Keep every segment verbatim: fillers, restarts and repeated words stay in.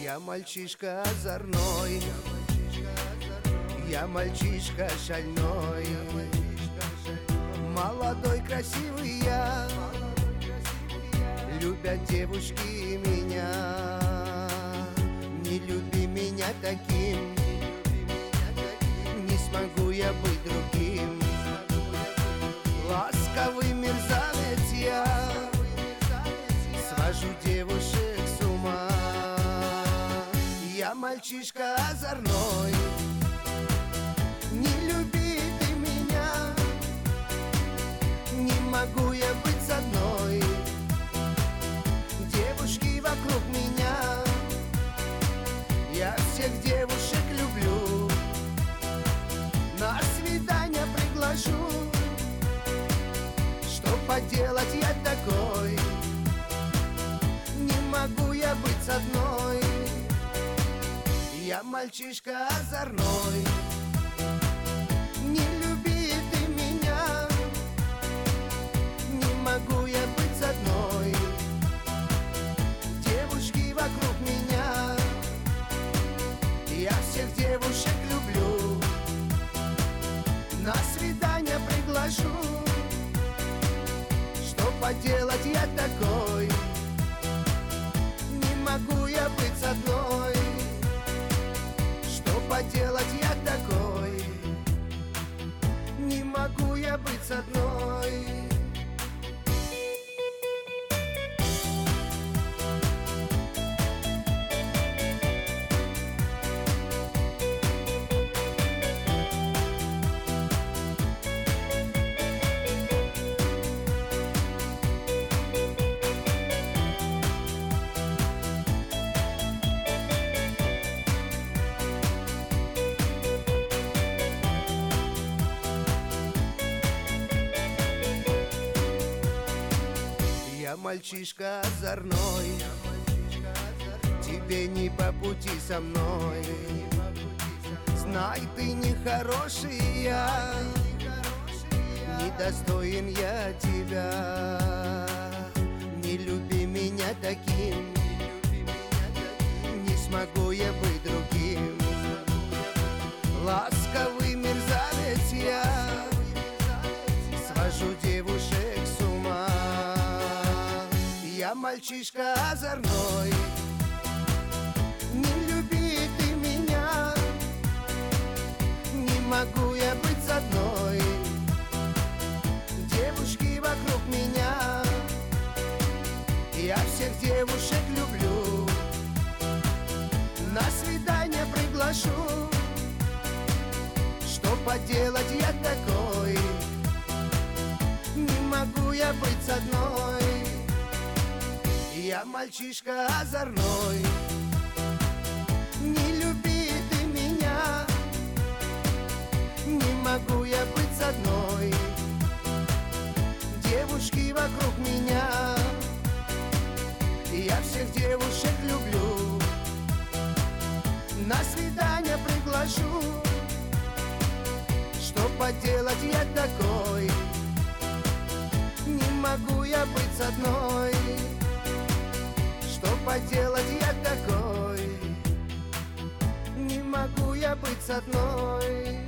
Я мальчишка озорной, я мальчишка шальной, молодой, красивый я, любят девушки меня. Не люби меня таким, не смогу я быть другим. Ласковый мерзавец я, свожу девушек с ума. Я мальчишка озорной, не люби ты меня, не могу я быть с одной. Девушки вокруг меня, я всех девушек люблю, на свидание приглашу. Что поделать, я такой, не могу я быть с одной. Я мальчишка озорной, не люби ты меня, не могу я быть с одной. Девушки вокруг меня, я всех девушек люблю, на свидание приглашу. Что поделать, я такой, не могу я быть с одной. Что поделать, я такой, не могу я быть с одной. Я мальчишка озорной, тебе не по пути со мной. Знай, ты нехороший я, недостоин я тебя. Не люби меня таким, не смогу я быть другим. Ласковый мерзавец я, свожу девушек с ума. Я мальчишка озорной, не люби ты меня, не могу я быть с одной. Девушки вокруг меня, я всех девушек люблю, на свидание приглашу. Что поделать, я такой, не могу я быть с одной. Я мальчишка озорной, не люби ты меня, не могу я быть с одной. Девушки вокруг меня, я всех девушек люблю, на свидание приглашу. Что поделать, я такой, не могу я быть с одной. Что поделать, я такой, не могу я быть с одной.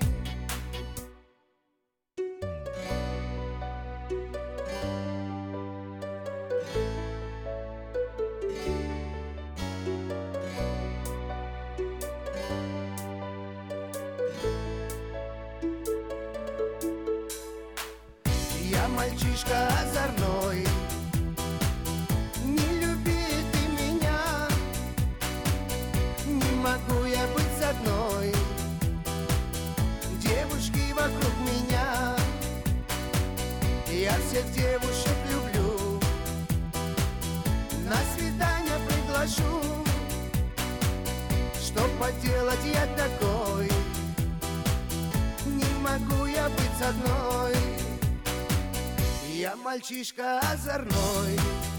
Я мальчишка озорной, не люби ты меня, не могу я быть с одной. Девушки вокруг меня, я всех девушек люблю, на свидание приглашу. Что поделать, я такой, не могу я быть с одной. Я мальчишка озорной,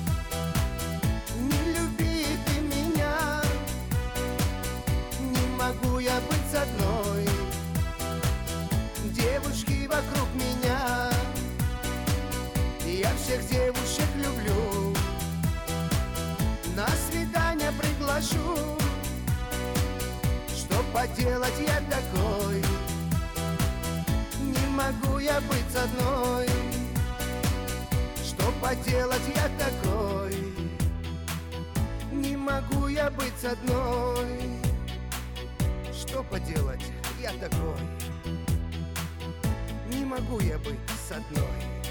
не люби ты меня, не могу я быть с одной. Девушки вокруг меня, я всех девушек люблю, на свидание приглашу. поделать, я такой. Не могу я быть с одной. Что поделать, я такой. Не могу я быть с одной. Что поделать, я такой. Не могу я быть с одной.